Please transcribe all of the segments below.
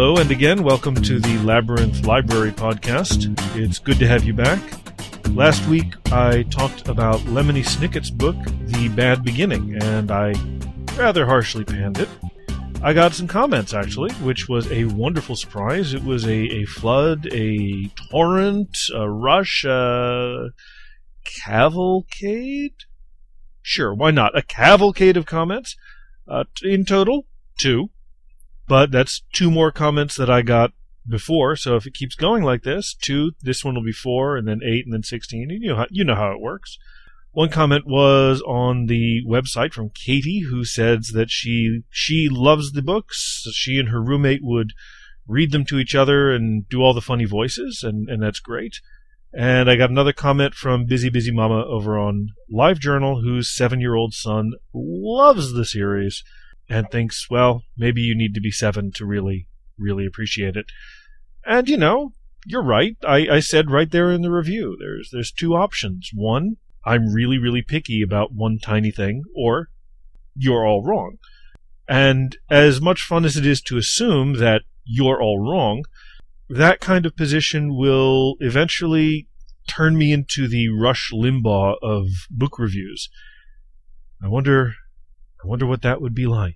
Hello, and again, welcome to the Labyrinth Library podcast. It's good to have you back. Last week, I talked about Lemony Snicket's book, The Bad Beginning, and I rather harshly panned it. I got some comments, actually, which was a wonderful surprise. It was a flood, a torrent, a rush, a cavalcade? Sure, why not? A cavalcade of comments. In total, 2. But that's 2 more comments that I got before, so if it keeps going like this, 2, this one will be 4, and then 8, and then 16. You know how it works. One comment was on the website from Katie, who says that she loves the books. She and her roommate would read them to each other and do all the funny voices, and that's great. And I got another comment from Busy Mama over on LiveJournal, whose 7-year-old son loves the series and thinks, well, maybe you need to be 7 to really, really appreciate it. And, you're right. I said right there in the review, there's 2 options. One, I'm really, really picky about one tiny thing, or you're all wrong. And as much fun as it is to assume that you're all wrong, that kind of position will eventually turn me into the Rush Limbaugh of book reviews. I wonder what that would be like.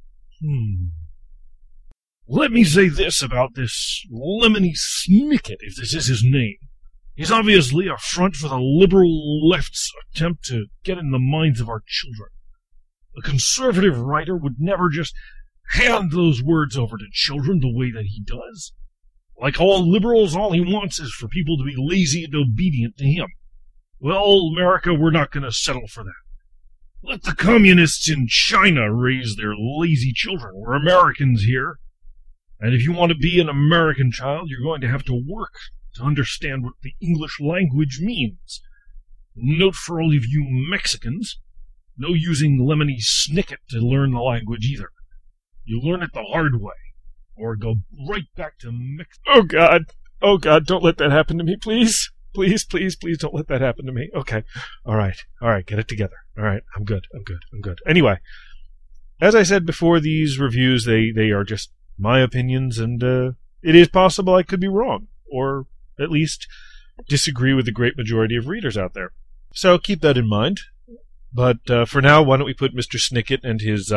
Let me say this about this Lemony Snicket, if this is his name. He's obviously a front for the liberal left's attempt to get in the minds of our children. A conservative writer would never just hand those words over to children the way that he does. Like all liberals, all he wants is for people to be lazy and obedient to him. Well, America, we're not going to settle for that. Let the communists in China raise their lazy children. We're Americans here. And if you want to be an American child, you're going to have to work to understand what the English language means. Note for all of you Mexicans, no using Lemony Snicket to learn the language either. You learn it the hard way, or go right back to Mexico. Oh God, don't let that happen to me, please. Please don't let that happen to me. Okay. All right, get it together. All right, I'm good. Anyway, as I said before, these reviews, they are just my opinions, and it is possible I could be wrong, or at least disagree with the great majority of readers out there. So keep that in mind. But for now, why don't we put Mr. Snicket and his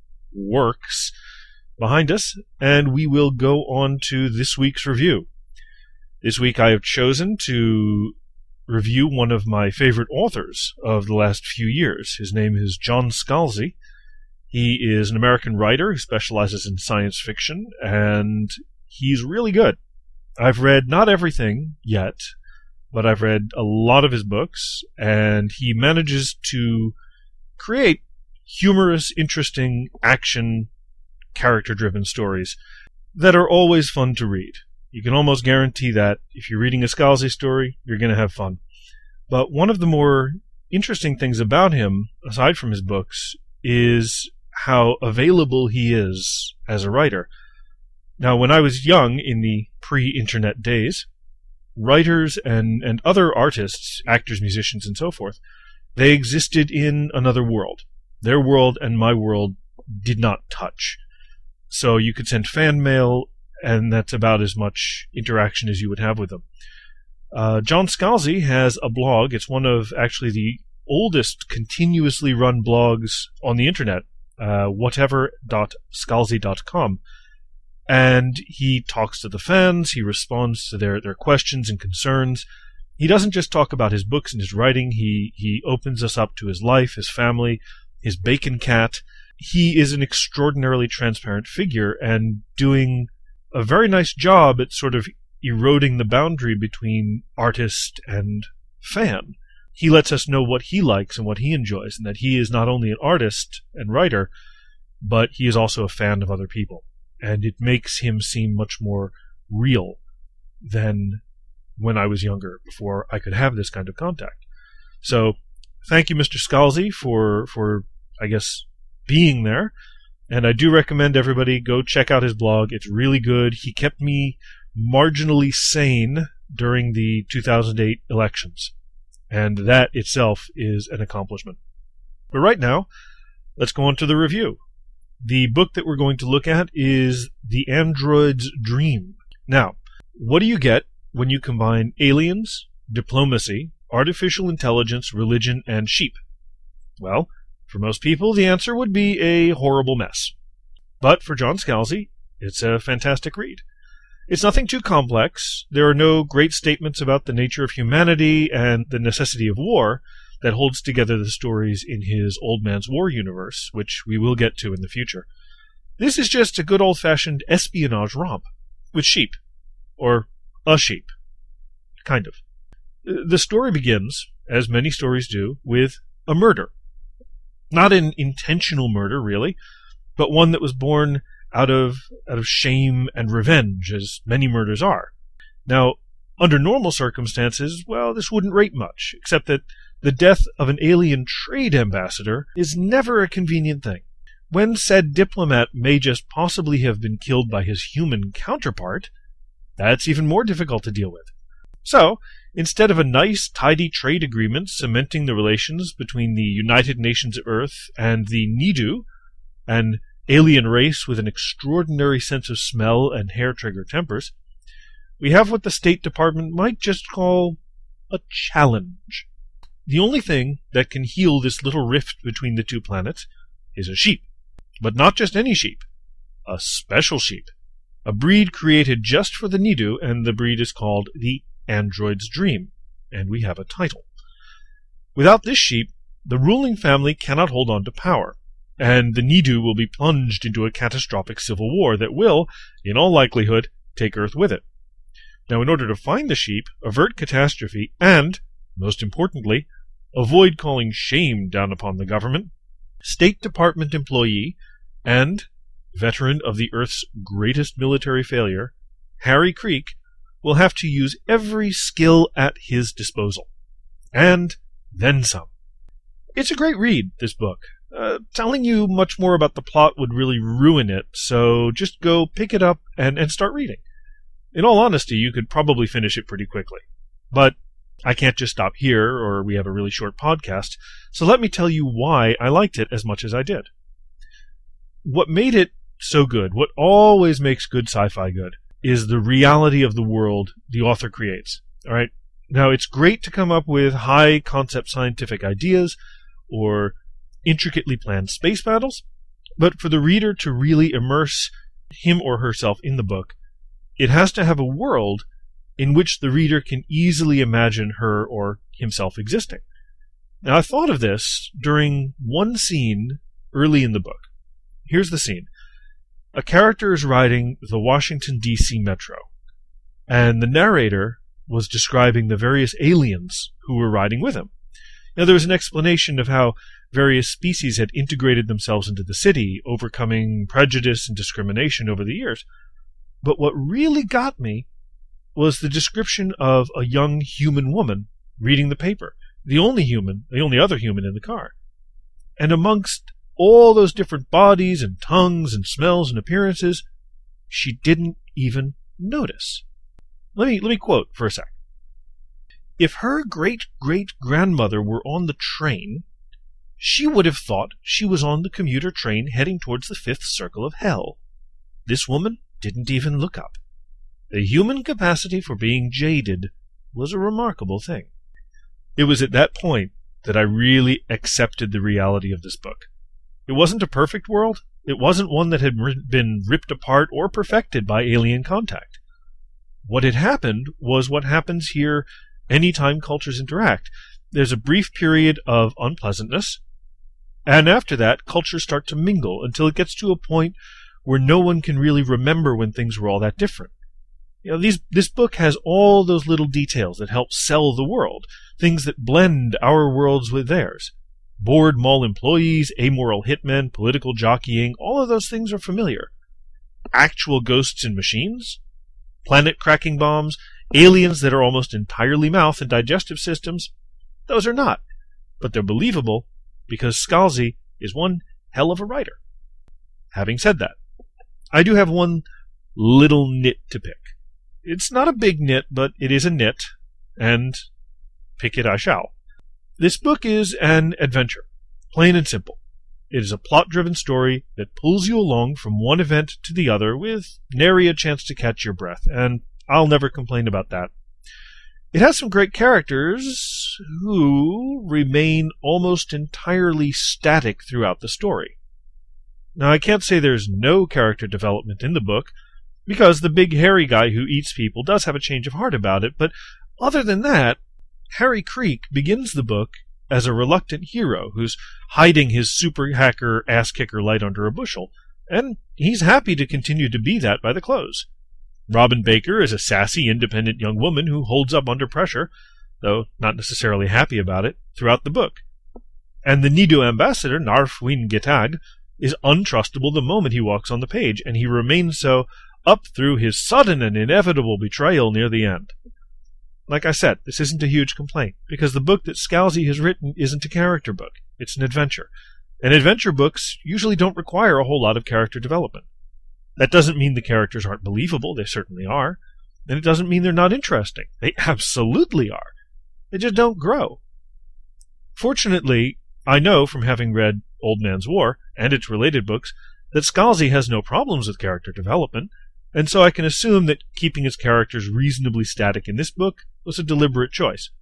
works behind us, and we will go on to this week's review. This week I have chosen to review one of my favorite authors of the last few years. His name is John Scalzi. He is an American writer who specializes in science fiction, and he's really good. I've read not everything yet, but I've read a lot of his books, and he manages to create humorous, interesting, action, character-driven stories that are always fun to read. You can almost guarantee that if you're reading a Scalzi story, you're going to have fun. But one of the more interesting things about him, aside from his books, is how available he is as a writer. Now, when I was young, in the pre-internet days, writers and other artists, actors, musicians, and so forth, they existed in another world. Their world and my world did not touch. So you could send fan mail, and that's about as much interaction as you would have with them. John Scalzi has a blog. It's one of actually the oldest continuously run blogs on the internet, whatever.scalzi.com. And he talks to the fans, he responds to their questions and concerns. He doesn't just talk about his books and his writing, he opens us up to his life, his family, his bacon cat. He is an extraordinarily transparent figure and doing a very nice job at sort of eroding the boundary between artist and fan. He lets us know what he likes and what he enjoys, and that he is not only an artist and writer, but he is also a fan of other people. And it makes him seem much more real than when I was younger, before I could have this kind of contact. So, thank you, Mr. Scalzi, for I guess, being there. And I do recommend everybody go check out his blog. It's really good. He kept me marginally sane during the 2008 elections. And that itself is an accomplishment. But right now, let's go on to the review. The book that we're going to look at is The Android's Dream. Now, what do you get when you combine aliens, diplomacy, artificial intelligence, religion, and sheep? Well, for most people, the answer would be a horrible mess. But for John Scalzi, it's a fantastic read. It's nothing too complex. There are no great statements about the nature of humanity and the necessity of war that holds together the stories in his Old Man's War universe, which we will get to in the future. This is just a good old-fashioned espionage romp with sheep. Or a sheep. Kind of. The story begins, as many stories do, with a murder. Not an intentional murder, really, but one that was born out of shame and revenge, as many murders are. Now, under normal circumstances, well, this wouldn't rate much, except that the death of an alien trade ambassador is never a convenient thing. When said diplomat may just possibly have been killed by his human counterpart, that's even more difficult to deal with. So, instead of a nice, tidy trade agreement cementing the relations between the United Nations of Earth and the Nidu, an alien race with an extraordinary sense of smell and hair-trigger tempers, we have what the State Department might just call a challenge. The only thing that can heal this little rift between the two planets is a sheep. But not just any sheep. A special sheep. A breed created just for the Nidu, and the breed is called the Android's Dream, and we have a title. Without this sheep, the ruling family cannot hold on to power, and the Nidu will be plunged into a catastrophic civil war that will, in all likelihood, take Earth with it. Now, in order to find the sheep, avert catastrophe, and, most importantly, avoid calling shame down upon the government, State Department employee and veteran of the Earth's greatest military failure, Harry Creek, will have to use every skill at his disposal. And then some. It's a great read, this book. Telling you much more about the plot would really ruin it, so just go pick it up and start reading. In all honesty, you could probably finish it pretty quickly. But I can't just stop here, or we have a really short podcast, so let me tell you why I liked it as much as I did. What made it so good, what always makes good sci-fi good, is the reality of the world the author creates. All right? Now, it's great to come up with high-concept scientific ideas or intricately planned space battles, but for the reader to really immerse him or herself in the book, it has to have a world in which the reader can easily imagine her or himself existing. Now, I thought of this during one scene early in the book. Here's the scene. A character is riding the Washington, D.C. Metro, and the narrator was describing the various aliens who were riding with him. Now, there was an explanation of how various species had integrated themselves into the city, overcoming prejudice and discrimination over the years. But what really got me was the description of a young human woman reading the paper, the only other human in the car. And amongst all those different bodies and tongues and smells and appearances, she didn't even notice. Let me quote for a sec. If her great-great-grandmother were on the train, she would have thought she was on the commuter train heading towards the fifth circle of hell. This woman didn't even look up. The human capacity for being jaded was a remarkable thing. It was at that point that I really accepted the reality of this book. It wasn't a perfect world. It wasn't one that had been ripped apart or perfected by alien contact. What had happened was what happens here anytime cultures interact. There's a brief period of unpleasantness, and after that, cultures start to mingle until it gets to a point where no one can really remember when things were all that different. You know, this book has all those little details that help sell the world, things that blend our worlds with theirs. Bored mall employees, amoral hitmen, political jockeying, all of those things are familiar. Actual ghosts in machines, planet-cracking bombs, aliens that are almost entirely mouth and digestive systems, those are not. But they're believable because Scalzi is one hell of a writer. Having said that, I do have one little nit to pick. It's not a big nit, but it is a nit, and pick it I shall. This book is an adventure, plain and simple. It is a plot-driven story that pulls you along from one event to the other with nary a chance to catch your breath, and I'll never complain about that. It has some great characters who remain almost entirely static throughout the story. Now, I can't say there's no character development in the book, because the big hairy guy who eats people does have a change of heart about it, but other than that, Harry Creek begins the book as a reluctant hero who's hiding his super hacker ass-kicker light under a bushel, and he's happy to continue to be that by the close. Robin Baker is a sassy, independent young woman who holds up under pressure, though not necessarily happy about it, throughout the book. And the Nido ambassador, Narf Wyn Gitag, is untrustable the moment he walks on the page, and he remains so up through his sudden and inevitable betrayal near the end. Like I said, this isn't a huge complaint, because the book that Scalzi has written isn't a character book. It's an adventure. And adventure books usually don't require a whole lot of character development. That doesn't mean the characters aren't believable. They certainly are. And it doesn't mean they're not interesting. They absolutely are. They just don't grow. Fortunately, I know from having read Old Man's War and its related books that Scalzi has no problems with character development, and so I can assume that keeping his characters reasonably static in this book was a deliberate choice.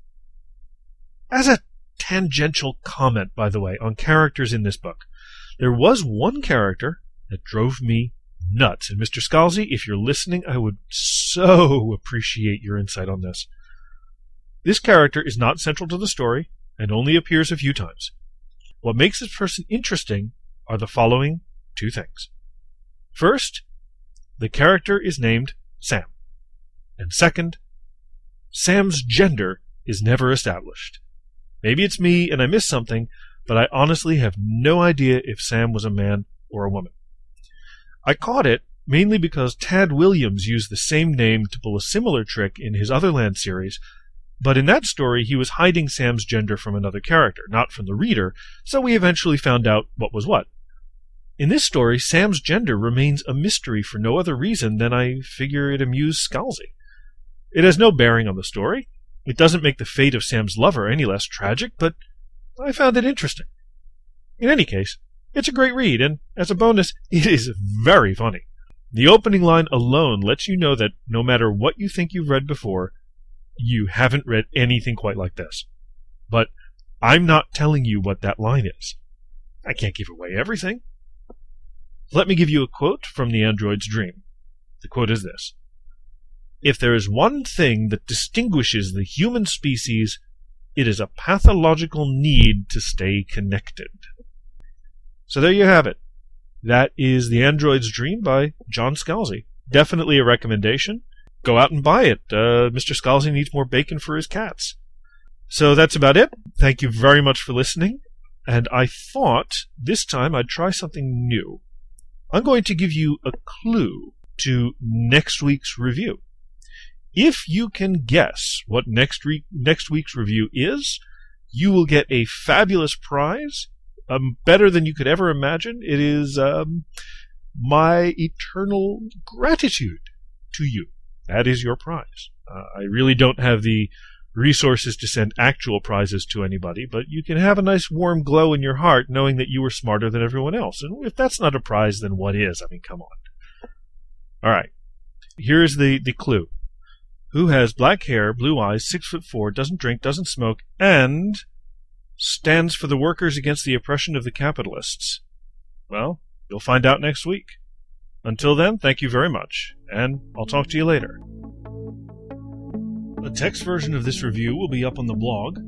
As a tangential comment, by the way, on characters in this book, there was one character that drove me nuts. And Mr. Scalzi, if you're listening, I would so appreciate your insight on this. This character is not central to the story and only appears a few times. What makes this person interesting are the following two things. First, the character is named Sam. And second, Sam's gender is never established. Maybe it's me and I missed something, but I honestly have no idea if Sam was a man or a woman. I caught it mainly because Tad Williams used the same name to pull a similar trick in his Otherland series, but in that story he was hiding Sam's gender from another character, not from the reader, so we eventually found out what was what. In this story, Sam's gender remains a mystery for no other reason than I figure it amused Scalzi. It has no bearing on the story. It doesn't make the fate of Sam's lover any less tragic, but I found it interesting. In any case, it's a great read, and as a bonus, it is very funny. The opening line alone lets you know that no matter what you think you've read before, you haven't read anything quite like this. But I'm not telling you what that line is. I can't give away everything. Let me give you a quote from The Android's Dream. The quote is this: "If there is one thing that distinguishes the human species, it is a pathological need to stay connected." So there you have it. That is The Android's Dream by John Scalzi. Definitely a recommendation. Go out and buy it. Mr. Scalzi needs more bacon for his cats. So that's about it. Thank you very much for listening. And I thought this time I'd try something new. I'm going to give you a clue to next week's review. If you can guess what next week's review is, you will get a fabulous prize, better than you could ever imagine. It is my eternal gratitude to you. That is your prize. I really don't have the resources to send actual prizes to anybody, but you can have a nice warm glow in your heart knowing that you were smarter than everyone else. And if that's not a prize, then what is? I mean, come on. All right. Here's the clue. Who has black hair, blue eyes, 6'4", doesn't drink, doesn't smoke, and stands for the workers against the oppression of the capitalists? Well, you'll find out next week. Until then, thank you very much, and I'll talk to you later. A text version of this review will be up on the blog,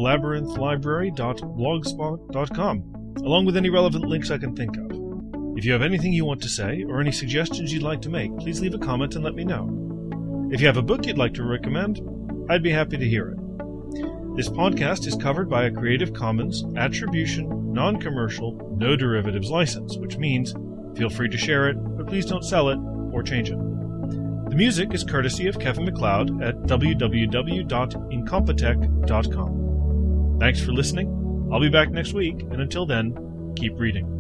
thelabyrinthlibrary.blogspot.com, along with any relevant links I can think of. If you have anything you want to say, or any suggestions you'd like to make, please leave a comment and let me know. If you have a book you'd like to recommend, I'd be happy to hear it. This podcast is covered by a Creative Commons Attribution, Non-Commercial, No Derivatives license, which means feel free to share it, but please don't sell it or change it. The music is courtesy of Kevin MacLeod at www.incompetech.com. Thanks for listening. I'll be back next week, and until then, keep reading.